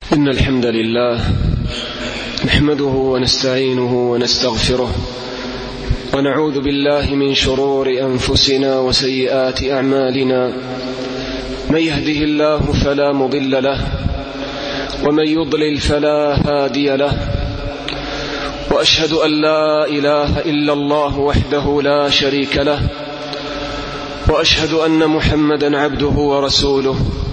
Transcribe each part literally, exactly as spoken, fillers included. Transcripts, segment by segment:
إن الحمد لله نحمده ونستعينه ونستغفره ونعوذ بالله من شرور أنفسنا وسيئات أعمالنا. من يهده الله فلا مضل له ومن يضلل فلا هادي له، وأشهد أن لا إله إلا الله وحده لا شريك له، وأشهد أن محمدا عبده ورسوله.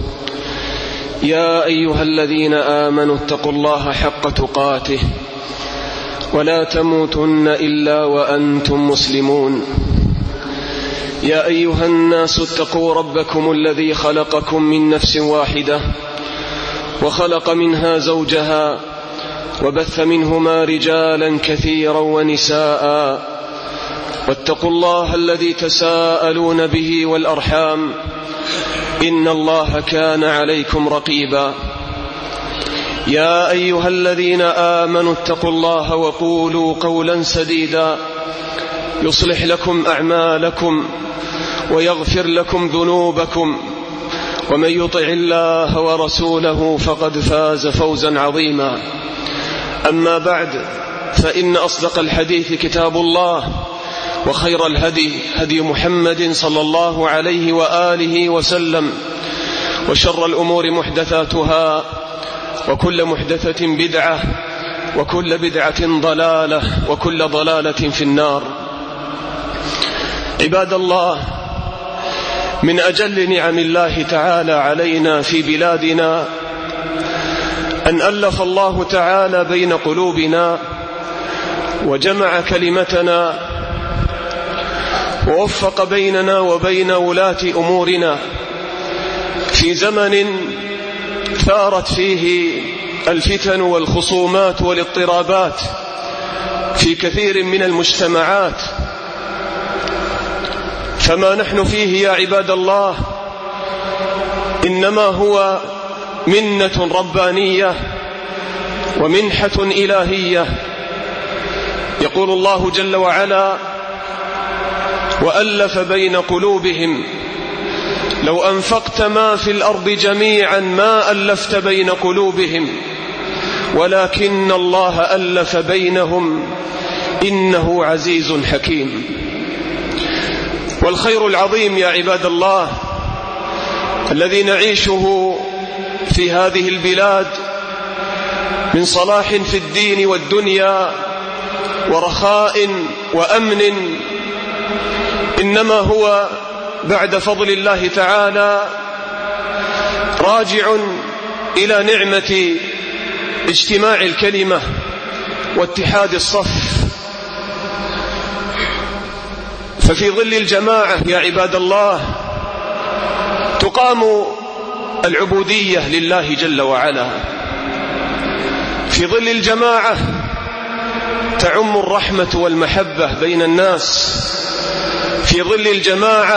يا أيها الذين آمنوا اتقوا الله حق تقاته ولا تموتن إلا وأنتم مسلمون. يا أيها الناس اتقوا ربكم الذي خلقكم من نفس واحدة وخلق منها زوجها وبث منهما رجالا كثيرا ونساء، واتقوا الله الذي تساءلون به والأرحام إن الله كان عليكم رقيبا. يا أيها الذين آمنوا اتقوا الله وقولوا قولا سديدا يصلح لكم أعمالكم ويغفر لكم ذنوبكم، ومن يطع الله ورسوله فقد فاز فوزا عظيما. أما بعد، فإن أصدق الحديث كتاب الله، وخير الهدي هدي محمد صلى الله عليه وآله وسلم، وشر الأمور محدثاتها، وكل محدثة بدعة، وكل بدعة ضلالة، وكل ضلالة في النار. عباد الله، من أجل نعم الله تعالى علينا في بلادنا أن ألف الله تعالى بين قلوبنا وجمع كلمتنا ووفق بيننا وبين ولاة أمورنا في زمن ثارت فيه الفتن والخصومات والاضطرابات في كثير من المجتمعات. فما نحن فيه يا عباد الله إنما هو منة ربانية ومنحة إلهية. يقول الله جل وعلا: وألف بين قلوبهم لو أنفقت ما في الأرض جميعا ما ألفت بين قلوبهم ولكن الله ألف بينهم إنه عزيز حكيم. والخير العظيم يا عباد الله الذي نعيشه في هذه البلاد من صلاح في الدين والدنيا ورخاء وأمن إنما هو بعد فضل الله تعالى راجع إلى نعمة اجتماع الكلمة واتحاد الصف. ففي ظل الجماعة يا عباد الله تقام العبودية لله جل وعلا. في ظل الجماعة تعم الرحمة والمحبة بين الناس. في ظل الجماعة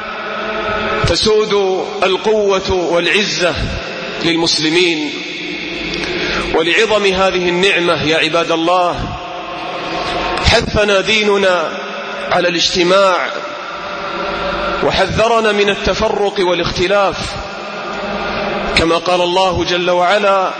تسود القوة والعزة للمسلمين. ولعظم هذه النعمة يا عباد الله حثنا ديننا على الاجتماع وحذرنا من التفرق والاختلاف، كما قال الله جل وعلا: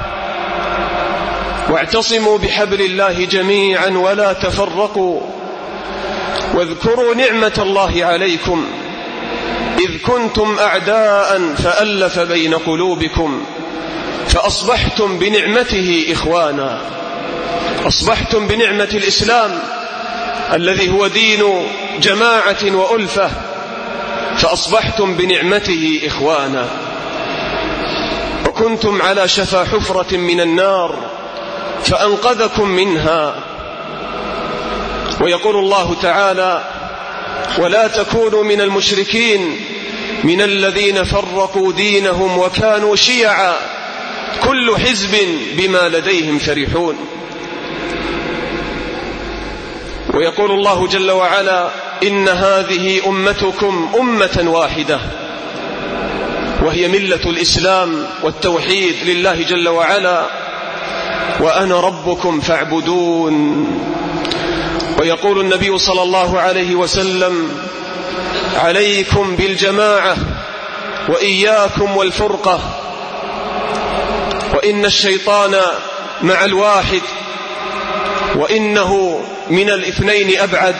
واعتصموا بحبل الله جميعا ولا تفرقوا واذكروا نعمة الله عليكم إذ كنتم أعداء فألف بين قلوبكم فأصبحتم بنعمته إخوانا. أصبحتم بنعمة الإسلام الذي هو دين جماعة وألفة، فأصبحتم بنعمته إخوانا. وكنتم على شفا حفرة من النار فأنقذكم منها. ويقول الله تعالى: ولا تكونوا من المشركين من الذين فرقوا دينهم وكانوا شيعا كل حزب بما لديهم فرحون. ويقول الله جل وعلا: إن هذه أمتكم أمة واحدة وهي ملة الإسلام والتوحيد لله جل وعلا وأنا ربكم فاعبدون. ويقول النبي صلى الله عليه وسلم: عليكم بالجماعة وإياكم والفرقة. وإن الشيطان مع الواحد، وإنه من الاثنين أبعد.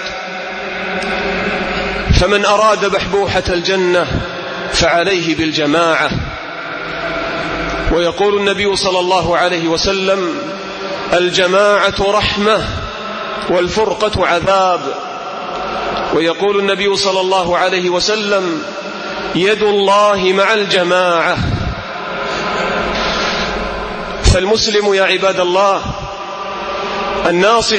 فمن أراد بحبوحة الجنة فعليه بالجماعة. ويقول النبي صلى الله عليه وسلم: الجماعة رحمة والفرقة عذاب. ويقول النبي صلى الله عليه وسلم: يد الله مع الجماعة. فالمسلم يا عباد الله الناصح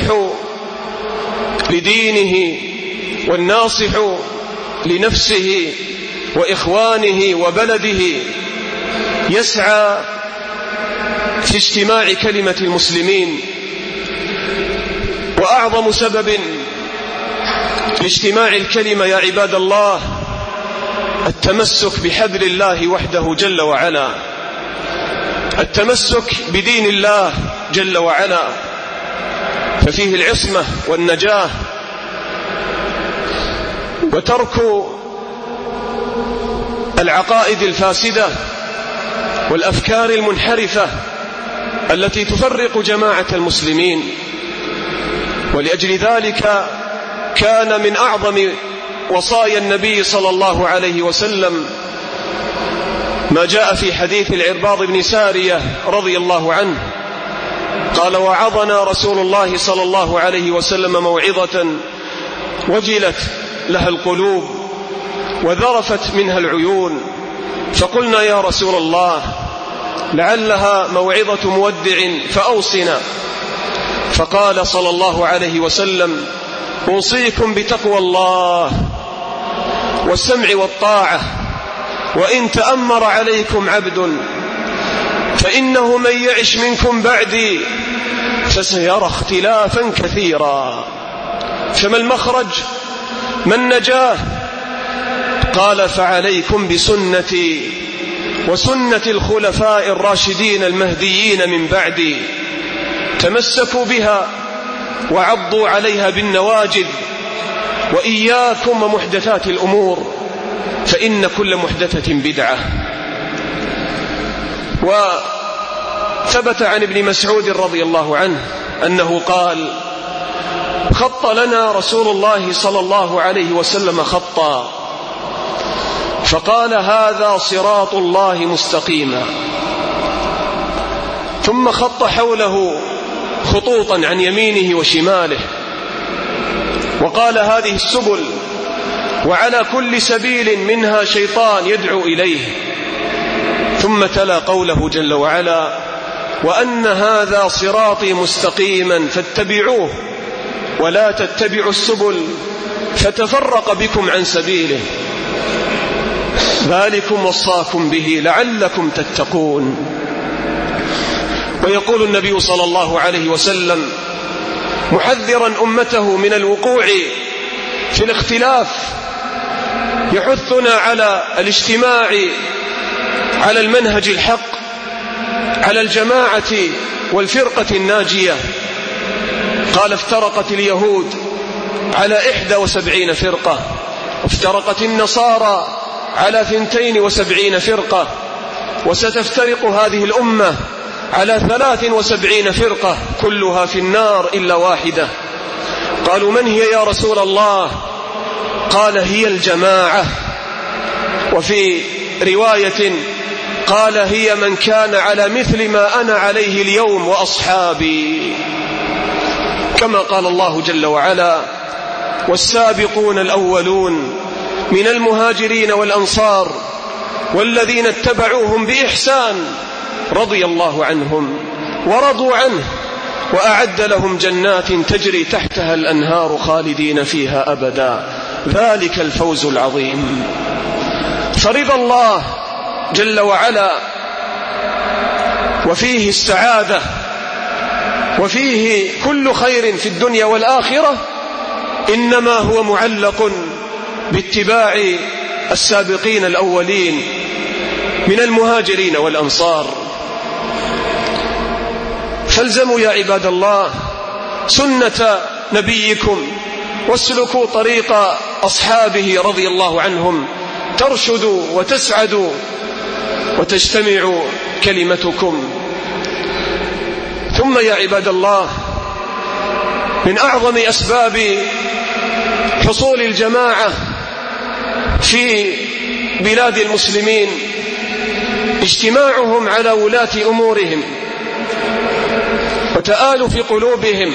لدينه والناصح لنفسه وإخوانه وبلده يسعى في اجتماع كلمة المسلمين. وأعظم سبب لاجتماع الكلمة يا عباد الله التمسك بحبل الله وحده جل وعلا، التمسك بدين الله جل وعلا، ففيه العصمة والنجاة. وترك العقائد الفاسدة والأفكار المنحرفة التي تفرق جماعة المسلمين. ولأجل ذلك كان من أعظم وصايا النبي صلى الله عليه وسلم ما جاء في حديث العرباض بن سارية رضي الله عنه قال: وعظنا رسول الله صلى الله عليه وسلم موعظة وجلت لها القلوب وذرفت منها العيون، فقلنا: يا رسول الله لعلها موعظة مودع فأوصنا. فقال صلى الله عليه وسلم: أوصيكم بتقوى الله والسمع والطاعة، وإن تأمر عليكم عبد فإنه من يعش منكم بعدي فسيرى اختلافا كثيرا. فما المخرج؟ ما النجاة؟ قال: فعليكم بسنتي وسنة الخلفاء الراشدين المهديين من بعدي، تمسكوا بها وعضوا عليها بالنواجذ، وإياكم ومحدثات الأمور فإن كل محدثة بدعة. وثبت عن ابن مسعود رضي الله عنه أنه قال: خط لنا رسول الله صلى الله عليه وسلم خطا فقال: هذا صراط الله مستقيما، ثم خط حوله خطوطا عن يمينه وشماله وقال: هذه السبل، وعلى كل سبيل منها شيطان يدعو إليه. ثم تلا قوله جل وعلا: وأن هذا صراطي مستقيما فاتبعوه ولا تتبعوا السبل فتفرق بكم عن سبيله، ذلكم وصاكم به لعلكم تتقون. ويقول النبي صلى الله عليه وسلم محذرا أمته من الوقوع في الاختلاف، يحثنا على الاجتماع على المنهج الحق، على الجماعة والفرقة الناجية. قال: افترقت اليهود على إحدى وسبعين فرقة، وافترقت النصارى على ثنتين وسبعين فرقة، وستفترق هذه الأمة على ثلاث وسبعين فرقة كلها في النار إلا واحدة. قالوا: من هي يا رسول الله؟ قال: هي الجماعة. وفي رواية قال: هي من كان على مثل ما أنا عليه اليوم وأصحابي، كما قال الله جل وعلا: والسابقون الأولون من المهاجرين والأنصار والذين اتبعوهم بإحسان رضي الله عنهم ورضوا عنه وأعد لهم جنات تجري تحتها الأنهار خالدين فيها أبدا، ذلك الفوز العظيم. فرضا الله جل وعلا وفيه السعادة وفيه كل خير في الدنيا والآخرة إنما هو معلق باتباع السابقين الأولين من المهاجرين والأنصار. فالزموا يا عباد الله سنة نبيكم واسلكوا طريق أصحابه رضي الله عنهم، ترشدوا وتسعدوا وتجتمع كلمتكم. ثم يا عباد الله، من أعظم أسباب حصول الجماعة في بلاد المسلمين اجتماعهم على ولاة أمورهم وتآلف قلوبهم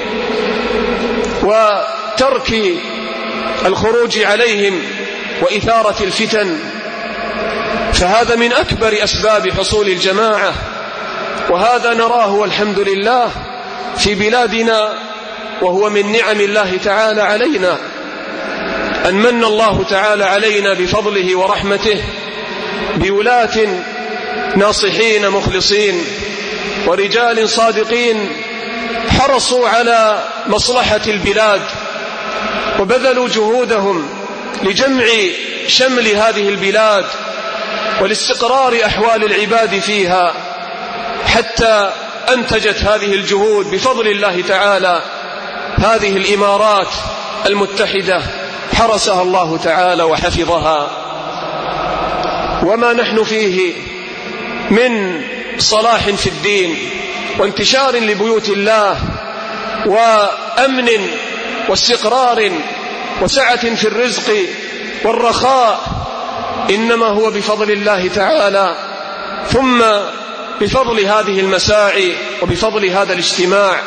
وترك الخروج عليهم وإثارة الفتن، فهذا من أكبر أسباب حصول الجماعة، وهذا نراه والحمد لله في بلادنا، وهو من نعم الله تعالى علينا، أن من الله تعالى علينا بفضله ورحمته بولاة ناصحين مخلصين ورجال صادقين حرصوا على مصلحة البلاد وبذلوا جهودهم لجمع شمل هذه البلاد ولاستقرار أحوال العباد فيها، حتى أنتجت هذه الجهود بفضل الله تعالى هذه الإمارات المتحدة حرسها الله تعالى وحفظها. وما نحن فيه من صلاح في الدين وانتشار لبيوت الله وأمن واستقرار وسعة في الرزق والرخاء إنما هو بفضل الله تعالى، ثم بفضل هذه المساعي وبفضل هذا الاجتماع.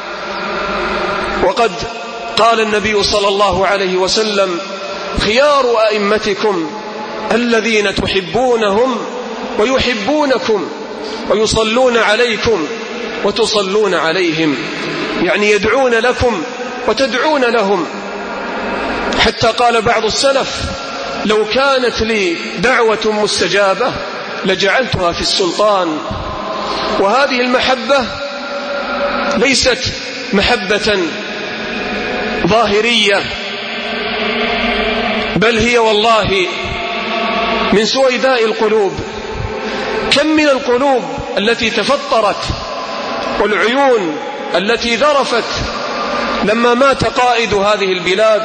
وقد قال النبي صلى الله عليه وسلم: خيار أئمتكم الذين تحبونهم ويحبونكم ويصلون عليكم وتصلون عليهم، يعني يدعون لكم وتدعون لهم. حتى قال بعض السلف: لو كانت لي دعوة مستجابة لجعلتها في السلطان. وهذه المحبة ليست محبة ظاهرية، بل هي والله من سويداء القلوب. كم من القلوب التي تفطرت والعيون التي ذرفت لما مات قائد هذه البلاد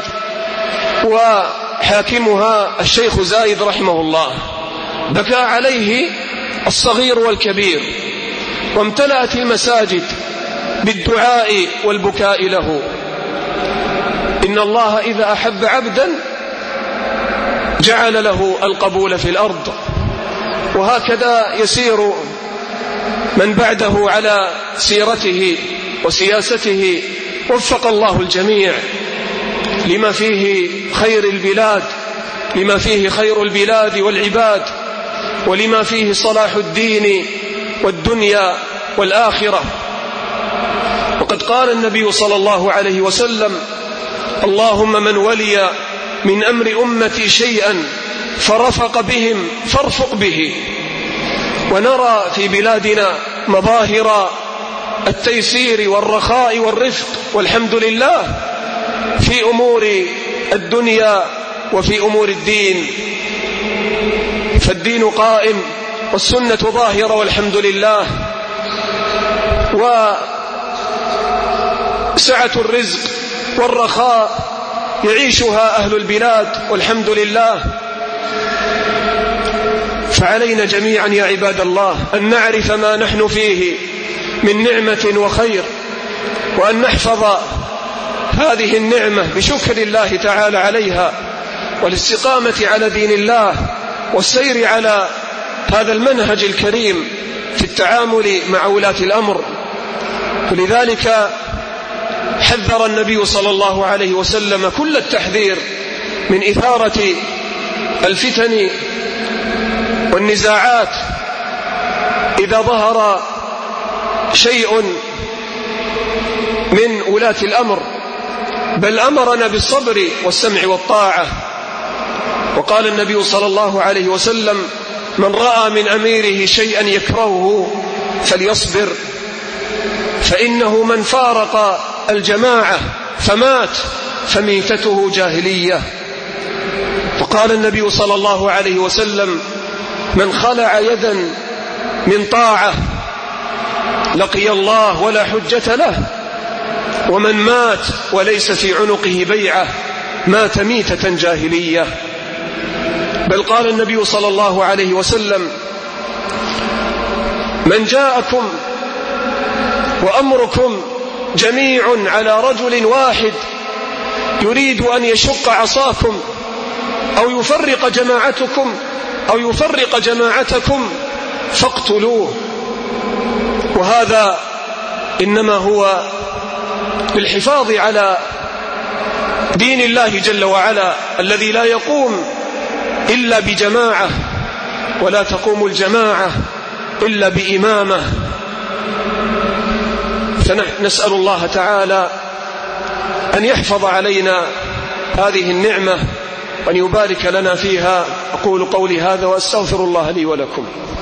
وحاكمها الشيخ زايد رحمه الله، بكى عليه الصغير والكبير، وامتلأت المساجد بالدعاء والبكاء له. إن الله إذا أحب عبدا جعل له القبول في الأرض، وهكذا يسير من بعده على سيرته وسياسته. وفق الله الجميع لما فيه خير البلاد، لما فيه خير البلاد والعباد، ولما فيه صلاح الدين والدنيا والآخرة. وقد قال النبي صلى الله عليه وسلم: اللهم من ولي من أمر أمتي شيئا فرفق بهم فارفق به. ونرى في بلادنا مظاهر التيسير والرخاء والرفق والحمد لله في أمور الدنيا وفي أمور الدين، فالدين قائم والسنة ظاهرة والحمد لله، وسعة الرزق والرخاء يعيشها أهل البلاد والحمد لله. فعلينا جميعا يا عباد الله أن نعرف ما نحن فيه من نعمة وخير، وأن نحفظ هذه النعمة بشكر الله تعالى عليها والاستقامة على دين الله والسير على هذا المنهج الكريم في التعامل مع ولاة الأمر. ولذلك حذر النبي صلى الله عليه وسلم كل التحذير من إثارة الفتن والنزاعات إذا ظهر شيء من ولاة الأمر، بل أمرنا بالصبر والسمع والطاعة. وقال النبي صلى الله عليه وسلم: من رأى من أميره شيئا يكرهه فليصبر، فإنه من فارق الجماعة فمات فميتته جاهلية. وقال النبي صلى الله عليه وسلم: من خلع يدا من طاعة لقي الله ولا حجة له، ومن مات وليس في عنقه بيعة مات ميتة جاهلية. بل قال النبي صلى الله عليه وسلم: من جاءكم وأمركم جميع على رجل واحد يريد أن يشق عصاكم أو يفرق جماعتكم أو يفرق جماعتكم فاقتلوه. وهذا إنما هو للحفاظ على دين الله جل وعلا الذي لا يقوم إلا بجماعة، ولا تقوم الجماعة إلا بإمامة. فنسأل الله تعالى أن يحفظ علينا هذه النعمة وأن يبارك لنا فيها. أقول قولي هذا وأستغفر الله لي ولكم.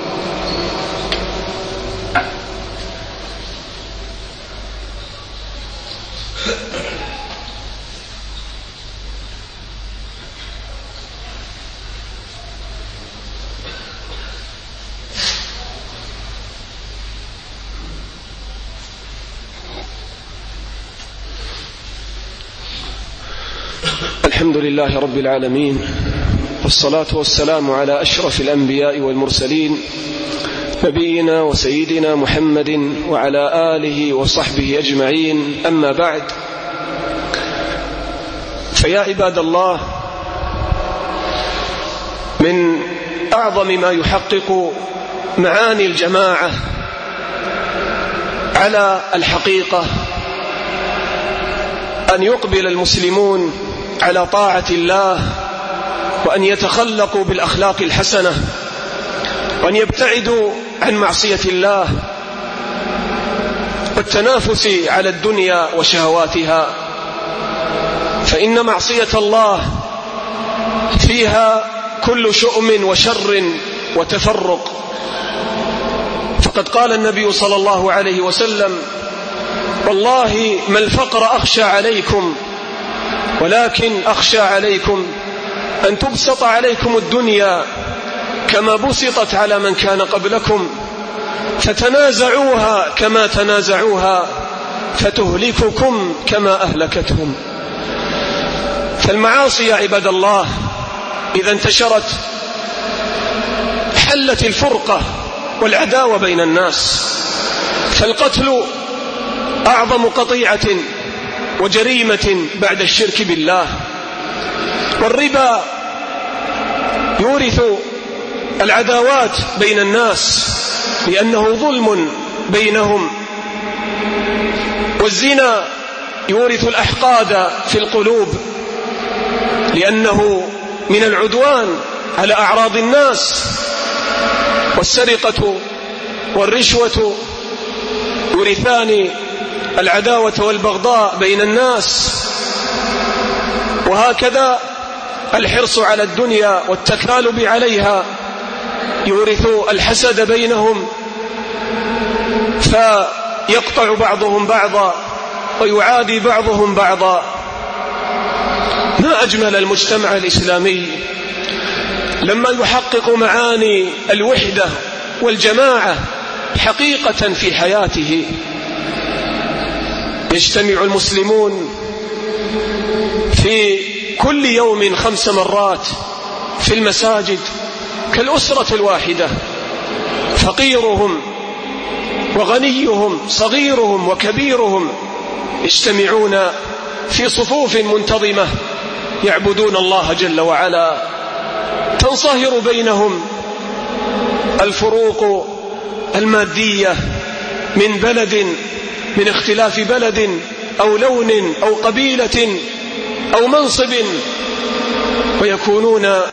الحمد لله رب العالمين، والصلاة والسلام على أشرف الأنبياء والمرسلين، نبينا وسيدنا محمد وعلى آله وصحبه أجمعين. أما بعد، فيا عباد الله، من أعظم ما يحقق معاني الجماعة على الحقيقة أن يقبل المسلمون على طاعة الله، وأن يتخلقوا بالأخلاق الحسنة، وأن يبتعدوا عن معصية الله والتنافس على الدنيا وشهواتها. فإن معصية الله فيها كل شؤم وشر وتفرق. فقد قال النبي صلى الله عليه وسلم: والله ما الفقر أخشى عليكم، ولكن أخشى عليكم أن تبسط عليكم الدنيا كما بسطت على من كان قبلكم، فتنازعوها كما تنازعوها فتهلككم كما أهلكتهم. فالمعاصي يا عباد الله إذا انتشرت حلت الفرقة والعداوة بين الناس. فالقتل أعظم قطيعة وجريمة بعد الشرك بالله، والربا يورث العداوات بين الناس لأنه ظلم بينهم، والزنا يورث الأحقاد في القلوب لأنه من العدوان على أعراض الناس، والسرقة والرشوة يورثان العداوة والبغضاء بين الناس. وهكذا الحرص على الدنيا والتكالب عليها يورث الحسد بينهم، فيقطع بعضهم بعضا ويعادي بعضهم بعضا. ما أجمل المجتمع الإسلامي لما يحقق معاني الوحدة والجماعة حقيقة في حياته. يجتمع المسلمون في كل يوم خمس مرات في المساجد كالأسرة الواحدة، فقيرهم وغنيهم، صغيرهم وكبيرهم، يجتمعون في صفوف منتظمة يعبدون الله جل وعلا. تنصهر بينهم الفروق المادية من بلد، من اختلاف بلد أو لون أو قبيلة أو منصب، ويكونون